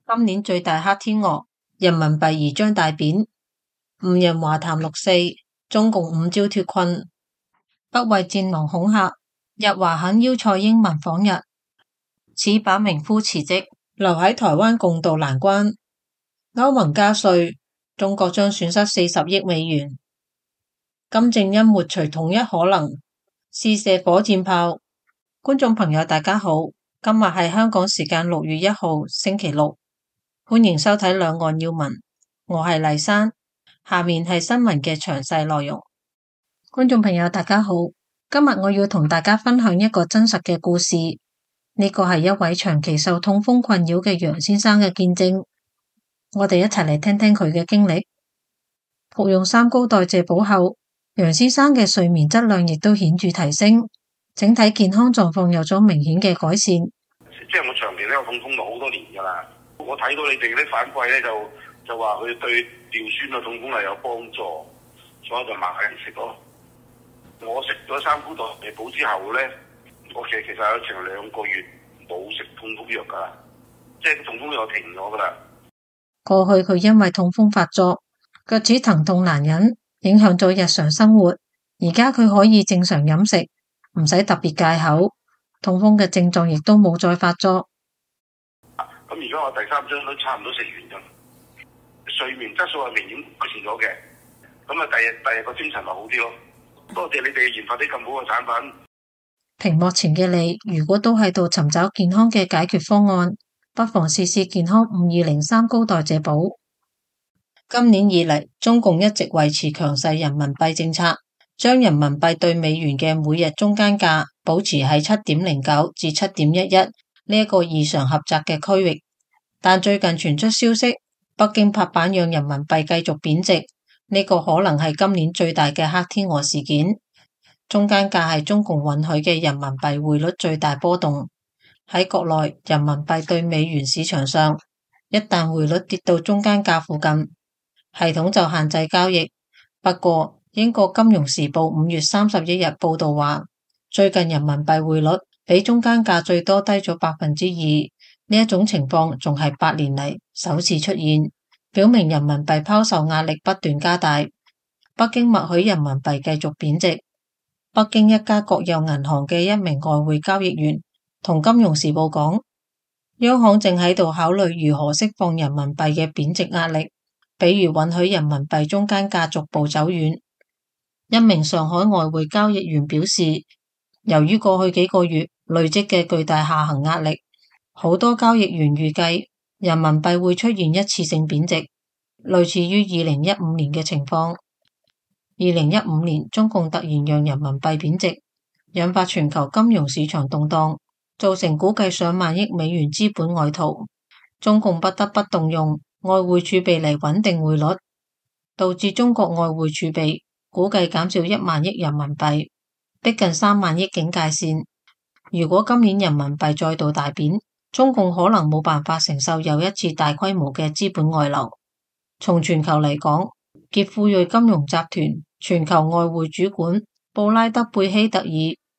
今年最大黑天鵝，人民幣宜將大貶。吳仁華談六四，中共五招脫困。北魏戰狼恐嚇，日華肯邀蔡英文訪日。此把名夫辭職，留喺台灣共渡難關。歐盟加稅，中國將損失40億美元。金正恩抹除統一可能，試射火箭炮。觀眾朋友大家好，今日係香港時間6月1號星期六，歡迎收睇兩岸要聞，我係麗珊。下面係新聞嘅詳細內容。觀眾朋友大家好，今日我要同大家分享一個真實嘅故事。呢個係一位長期受痛風困擾嘅楊先生嘅見證，我哋一齊嚟聽聽佢嘅經歷。服用三高代謝補後，楊先生嘅睡眠質量亦都顯著提升，整體健康狀況有咗明顯嘅改善。 即係我長期咧有痛風咗好多年噶啦，我睇到你哋啲反饋咧就話佢對尿酸嘅痛風係有幫助，所以就買嚟食咯。我食咗三高代謝補之後咧，我其實有成2個月冇食痛風藥噶啦，即係痛風藥停咗噶啦。 過去佢因為痛風發作，腳趾疼痛難忍，影響咗日常生活。而家佢可以正常飲食，唔使特別戒口，痛風嘅症狀亦都冇再發作。 咁而家我第3針都差唔多食完咗，睡眠質素係明顯改善咗嘅。咁啊，第二個精神咪好啲咯。多謝你哋研發啲咁好嘅產品。 屏幕前嘅你，如果都喺度尋找健康嘅解決方案，不妨試試健康520三高代謝補。今年以嚟，中共一直維持強勢人民幣政策，將人民幣對美元嘅每日中間價保持喺7.09至7.11呢一個異常狹窄嘅區域。但最近傳出消息，北京拍板讓人民幣繼續貶值，呢個可能係今年最大嘅黑天鵝事件。中間價係中共允許嘅人民幣匯率最大波動。喺國內人民幣對美元市場上，一旦匯率跌到中間價附近，系統就限制交易。不過英國金融時報5月31日報道話，最近人民幣匯率比中間價最多低咗2%，呢一種情況仲係8年嚟首次出現，表明人民幣拋售壓力不斷加大。北京默許人民幣繼續貶值。北京一家國有銀行嘅一名外匯交易員同金融時報講，央行正喺度考慮如何釋放人民幣嘅貶值壓力，比如允許人民幣中間價逐步走遠。一名上海外匯交易員表示，由於過去幾個月累積嘅巨大下行壓力，好多交易員預計人民幣會出現一次性貶值，類似於2015年嘅情況。2015年，中共突然讓人民幣貶值，引發全球金融市場動盪，造成估計上萬億美元資本外逃，中共不得不動用外匯儲備嚟穩定匯率，導致中國外匯儲備估計減少1萬億人民幣，逼近3萬億警戒線。如果今年人民幣再度大貶，中共可能冇辦法承受又一次大規模嘅資本外流。從全球嚟講，傑富瑞金融集團全球外匯主管布拉德貝希特爾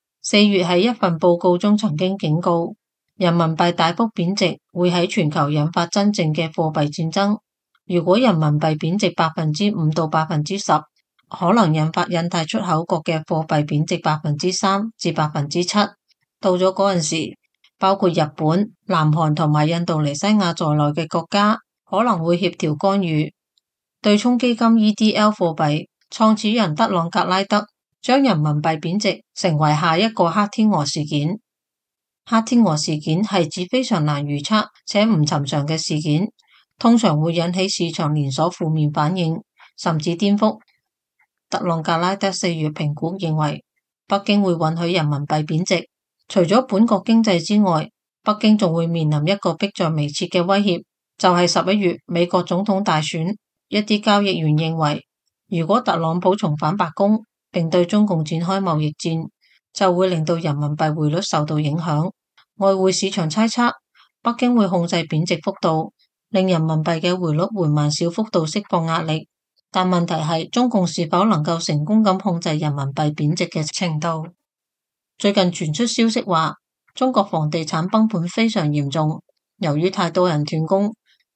4月喺一份報告中曾經警告，人民幣大幅貶值會喺全球引發真正嘅貨幣戰爭。如果人民幣貶值5%到10%，可能引發印太出口國嘅貨幣貶值3%至7%。到咗嗰陣時，包括日本、南韓同埋印度尼西亞在內嘅國家可能會協調干預。對沖基金 EDL 貨幣創始人德朗格拉德將人民幣貶值成為下一個黑天鵝事件。黑天鵝事件係指非常難預測且唔尋常嘅事件，通常會引起市場連鎖負面反應，甚至顛覆。德朗格拉德4月評估認為，北京會允許人民幣貶值。除咗本國經濟之外，北京仲會面臨一個迫在眉睫嘅威脅，就係11月美國總統大選。一啲交易員認為，如果特朗普重返白宮並對中共展開貿易戰，就會令到人民幣匯率受到影響。外匯市場猜測，北京會控制貶值幅度，令人民幣嘅匯率緩慢小幅度釋放壓力。但問題係，中共是否能夠成功咁控制人民幣貶值嘅程度？最近傳出消息話，中國房地產崩盤非常嚴重，由於太多人斷供，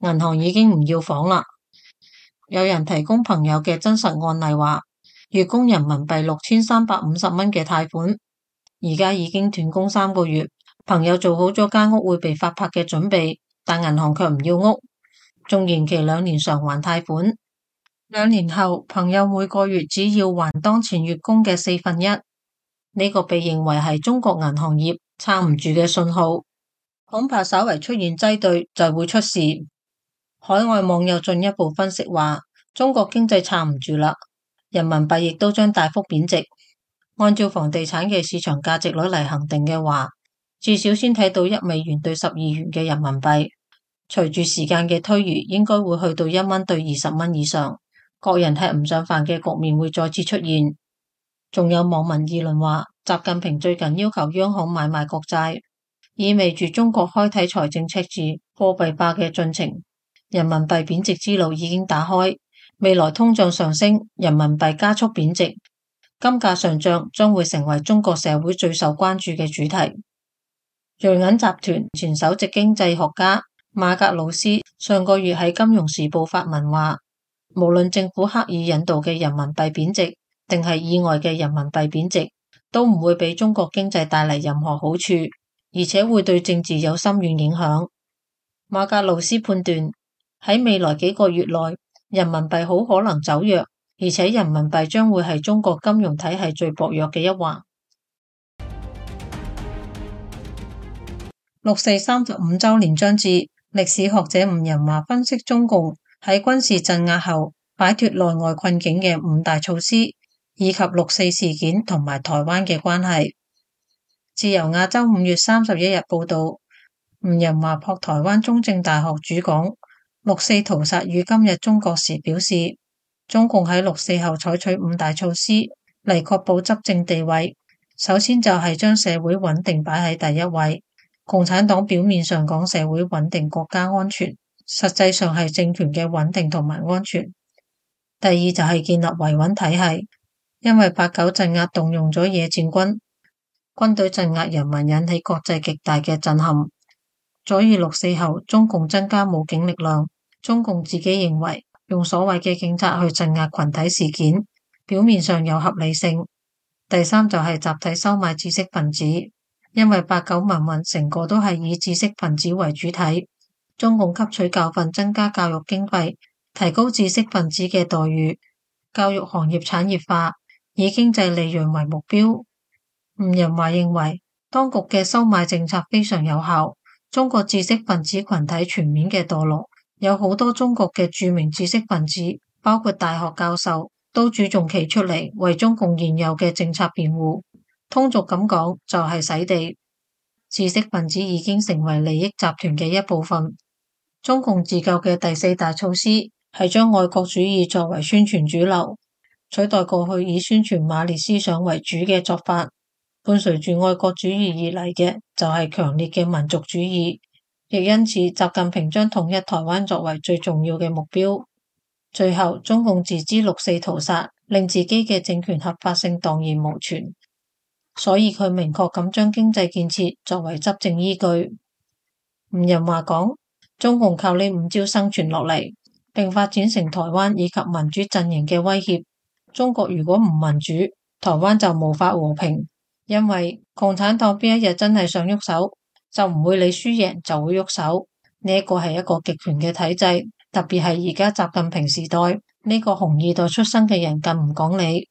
銀行已經唔要房啦。有人提供朋友嘅真實案例話，月供人民幣6350蚊嘅貸款，而家已經斷供3個月。朋友做好咗間屋會被發拍嘅準備，但銀行卻唔要屋，仲延期2年償還貸款。2年後，朋友每個月只要還當前月供嘅1/4，呢個被認為係中國銀行業撐唔住嘅信號，恐怕稍為出現擠兌就會出事。海外網友進一步分析話，中國經濟撐唔住啦，人民幣亦都將大幅貶值。按照房地產嘅市場價值率嚟衡定嘅話，至少先睇到1美元兌12元嘅人民幣。隨住時間嘅推移，應該會去到1蚊兌20蚊以上，國人吃唔上飯嘅局面會再次出現。仲有網民議論話，習近平最近要求央行買賣國債，意味住中國開啟財政赤字、貨幣化嘅進程。人民幣貶值之路已經打開，未來通脹上升，人民幣加速貶值，金價上漲將會成為中國社會最受關注嘅主題。瑞銀集團前首席經濟學家馬格魯斯上個月喺《金融時報》發文話，無論政府刻意引導嘅人民幣貶值，定係意外嘅人民幣貶值，都唔會俾中國經濟帶嚟任何好處，而且會對政治有深遠影響。馬格魯斯判斷，喺未來幾個月內，人民幣好可能走弱，而且人民幣將會係中國金融體系最薄弱嘅一環。6四35週年將至，歷史學者吳仁華分析中共喺軍事鎮壓後擺脫內外困境嘅5大措施，以及6四事件同埋台灣嘅關係。自由亞洲5月31日報道，吳仁華撲台灣中正大學主講6四屠殺與今日中國時表示，中共喺6四後採取5大措施嚟確保執政地位。首先就係將社會穩定擺喺第一位。共產黨表面上講社會穩定、國家安全，實際上係政權嘅穩定同埋安全。第二就係建立維穩體系，因為89鎮壓動用咗野戰軍，軍隊鎮壓人民引起國際極大嘅震撼。所以6四後中共增加武警力量，中共自己認為用所謂嘅警察去鎮壓群體事件，表面上有合理性。第三就係集體收買知識分子。因為89民運成個都係以知識分子為主體，中共吸取教訓，增加教育經費，提高知識分子嘅待遇，教育行業產業化，以經濟利潤為目標。吳仁華認為，當局嘅收買政策非常有效，中國知識分子群體全面嘅墮落，有好多中國嘅著名知識分子，包括大學教授，都主動企出嚟為中共現有嘅政策辯護。通俗咁講就係洗地，知識分子已經成為利益集團嘅一部分。中共自救嘅第4大措施係將愛國主義作為宣傳主流，取代過去以宣傳馬列思想為主嘅做法。伴隨住愛國主義而嚟嘅就係強烈嘅民族主義，亦因此習近平將統一台灣作為最重要嘅目標。最後，中共自知6四屠殺令自己嘅政權合法性蕩然無存，所以佢明確咁將經濟建設作為執政依據。吳仁華講，中共靠呢5招生存落嚟，並發展成台灣以及民主陣營嘅威脅。中國如果唔民主，台灣就無法和平，因為共產黨邊一日真係想喐手，就唔會理輸贏就會喐手。呢一個係一個極權嘅體制，特別係而家習近平時代，呢個紅二代出身嘅人更唔講理。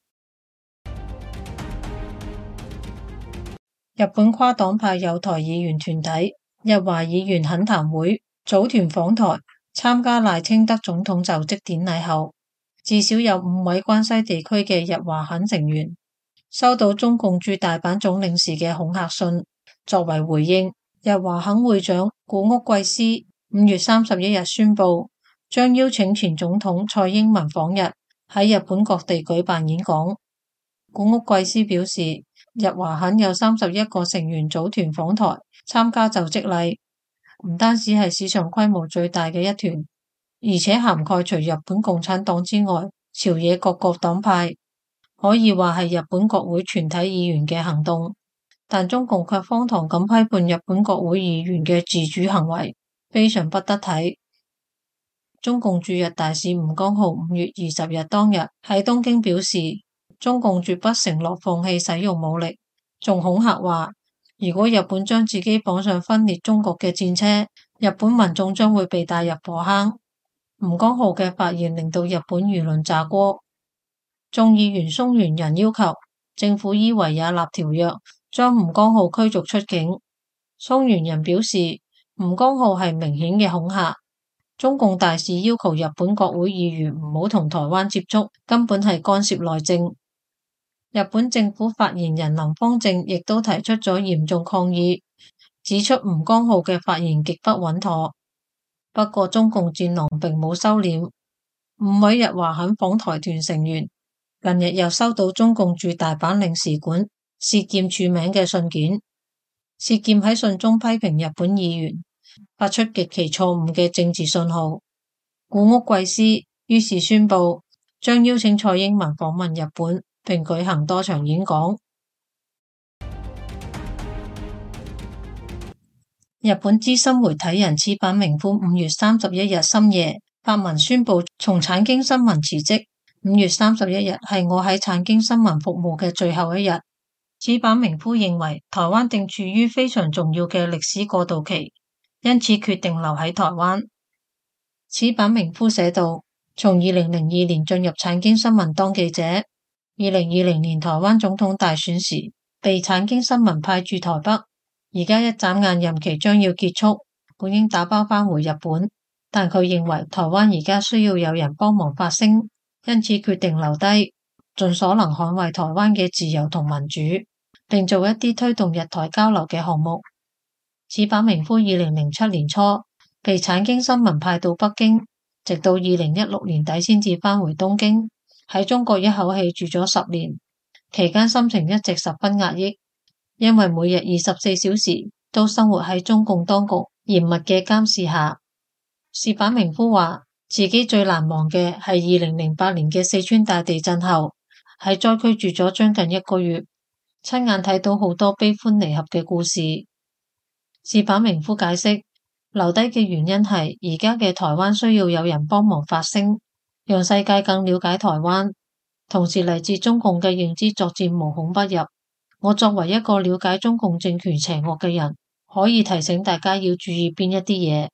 日本跨黨派友台議員團體日華議員懇談會組團訪台參加賴清德總統就職典禮後，至少有5位關西地區嘅日華懇成員收到中共駐大阪總領事嘅恐嚇信。作為回應，日華懇會長古屋貴司5月31日宣布，將邀請前總統蔡英文訪日，喺日本各地舉辦演講。古屋貴司表示，日華懇有31個成員組團訪台參加就職禮，唔單止係史上規模最大嘅一團，而且涵蓋除日本共產黨之外朝野各個黨派，可以話係日本國會全體議員嘅行動。但中共卻荒唐咁批判日本國會議員嘅自主行為，非常不得體。 中共駐日大使吳江浩5月20日當日喺東京表示，中共絕不承諾放棄使用武力，仲恐嚇話，如果日本將自己綁上分裂中國嘅戰車，日本民眾將會被帶入火坑。吳江浩嘅發言令到日本輿論炸鍋，眾議員松原仁要求政府依維也納條約將吳江浩驅逐出境。松原仁表示，吳江浩係明顯嘅恐嚇。中共大使要求日本國會議員唔好同台灣接觸，根本係干涉內政。日本政府發言人林芳正亦都提出咗嚴重抗議，指出吳江浩嘅發言極不穩妥。不過中共戰狼並冇收斂，五位日華肯訪台團成員近日又收到中共駐大阪領事館薛劍署名嘅信件。薛劍喺信中批評日本議員發出極其錯誤嘅政治信號，古屋貴司於是宣布將邀請蔡英文訪問日本，並舉行多場演講。日本資深媒體人矢板明夫5月31日深夜發文宣布從產經新聞辭職。5月31日係我喺產經新聞服務嘅最後一日。矢板明夫認為台灣正處於非常重要嘅歷史過渡期，因此決定留喺台灣。矢板明夫寫道，從2002年進入產經新聞當記者，2020年台灣總統大選時被產經新聞派駐台北，而家一眨眼任期將要結束，本應打包返回日本，但佢認為台灣而家需要有人幫忙發聲，因此決定留低，盡所能捍衛台灣嘅自由同民主，並做一啲推動日台交流嘅項目。矢板明夫2007年初被產經新聞派到北京，直到2016年底先至返回東京，喺中國一口氣住咗10年，期間心情一直十分壓抑，因為每日24小時都生活喺中共當局嚴密嘅監視下。矢板明夫話自己最難忘嘅係2008年嘅四川大地震後，喺災區住咗將近1個月，親眼睇到好多悲歡離合嘅故事。矢板明夫解釋，留低嘅原因係而家嘅台灣需要有人幫忙發聲，讓世界更了解台灣。同時嚟自中共嘅認知作戰無孔不入。我作為一個了解中共政權邪惡嘅人，可以提醒大家要注意邊一啲嘢。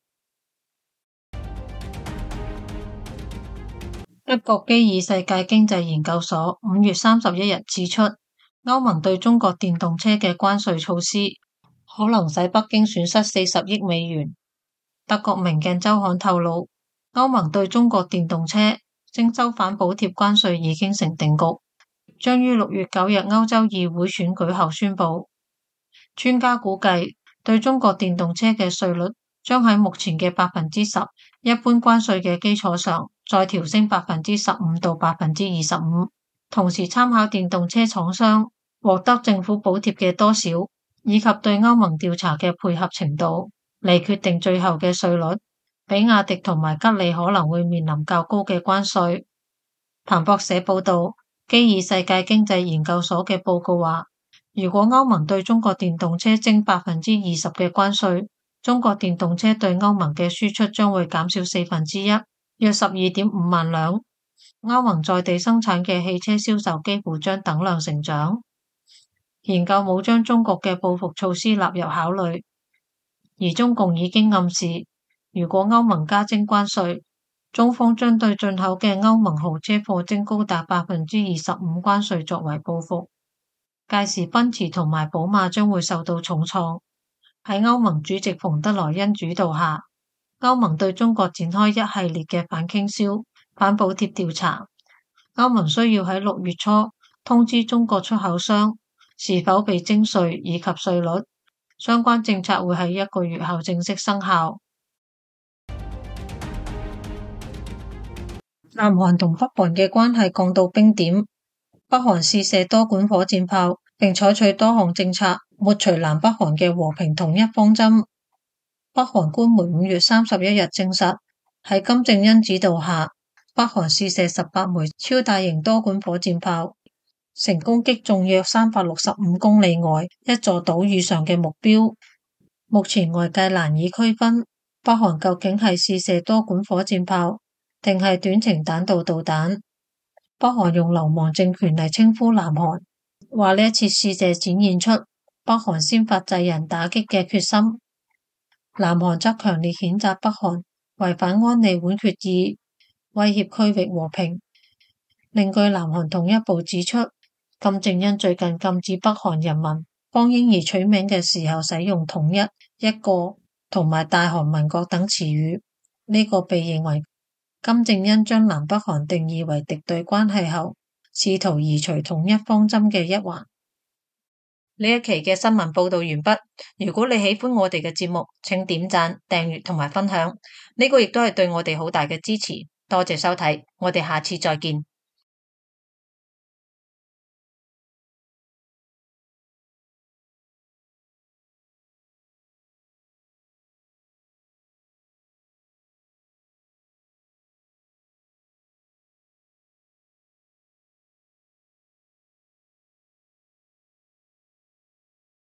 德國基爾世界經濟研究所5月31日指出，歐盟對中國電動車嘅關稅措施可能使北京損失40億美元。德國明鏡週刊透露，歐盟對中國電動車徵收反補貼關稅已經成定局，將於6月9日歐洲議會選舉後宣布。專家估計，對中國電動車嘅稅率將喺目前嘅10%一般關稅嘅基礎上，再調升15%到25%，同時參考電動車廠商獲得政府補貼嘅多少，以及對歐盟調查嘅配合程度嚟決定最後嘅稅率。比亞迪同埋吉利可能會面臨較高嘅關稅。彭博社報道，基爾世界經濟研究所嘅報告話，如果歐盟對中國電動車徵20%嘅關稅，中國電動車對歐盟嘅輸出將會減少1/4，約12.5萬輛。歐盟在地生產嘅汽車銷售幾乎將等量成長。研究冇將中國嘅報復措施納入考慮，而中共已經暗示，如果歐盟加徵關稅，中方將對進口嘅歐盟豪車課徵高達25%關稅作為報復。屆時奔馳同埋寶馬將會受到重創。喺歐盟主席馮德萊恩主導下，歐盟對中國展開一系列嘅反傾銷、反補貼調查。歐盟需要喺6月初通知中國出口商是否被徵稅以及稅率，相關政策會喺1個月後正式生效。南韓同北韓嘅關係降到冰點，北韓試射多管火箭炮，並採取多項政策抹除南北韓嘅和平統一方針。北韓官媒5月31日證實，喺金正恩指導下，北韓試射18枚超大型多管火箭炮，成功擊中約365公里外一座島嶼上嘅目標。目前外界難以區分北韓究竟係試射多管火箭炮，定係短程彈道導彈？北韓用流氓政權嚟稱呼南韓，話呢一次試射展現出北韓先發制人打擊嘅決心。南韓則強烈譴責北韓違反安理會決議，威脅區域和平。另據南韓統一部指出，金正恩最近禁止北韓人民幫嬰兒取名嘅時候使用統一、一個同埋大韓民國等詞語，呢個被認為金正恩將南北韓定義為敵對關係後，試圖移除統一方針嘅一環。呢一期嘅新聞報道完畢。如果你喜歡我哋嘅節目，請點讚、訂閱同埋分享，呢個亦都係對我哋好大嘅支持。多謝收睇，我哋下次再見。